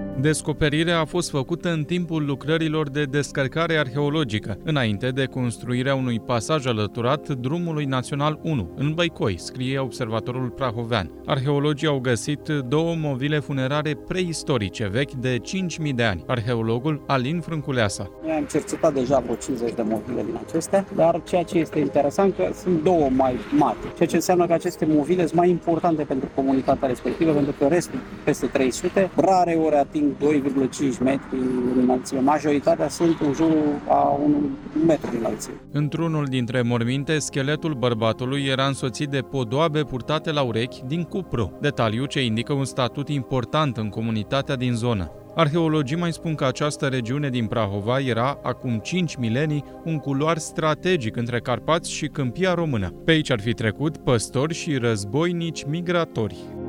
Descoperirea a fost făcută în timpul lucrărilor de descărcare arheologică, înainte de construirea unui pasaj alăturat Drumului Național 1, în Băicoi, scrie Observatorul Prahovean. Arheologii au găsit 2 movile funerare preistorice, vechi de 5.000 de ani. Arheologul Alin Frânculeasa. Noi am cercetat deja vreo 50 de movile din acestea, dar ceea ce este interesant că sunt 2 mai mari, ceea ce înseamnă că aceste movile sunt mai importante pentru comunitatea respectivă, pentru că restul, peste 300, rare ori ating 2,5 metri înălțime. Majoritatea sunt în jurul a 1 metru înălțime. Într-unul dintre morminte, scheletul bărbatului era însoțit de podoabe purtate la urechi din cupru, detaliu ce indică un statut important în comunitatea din zonă. Arheologii mai spun că această regiune din Prahova era, acum 5 milenii, un culoar strategic între Carpați și Câmpia Română. Pe aici ar fi trecut păstori și războinici migratori.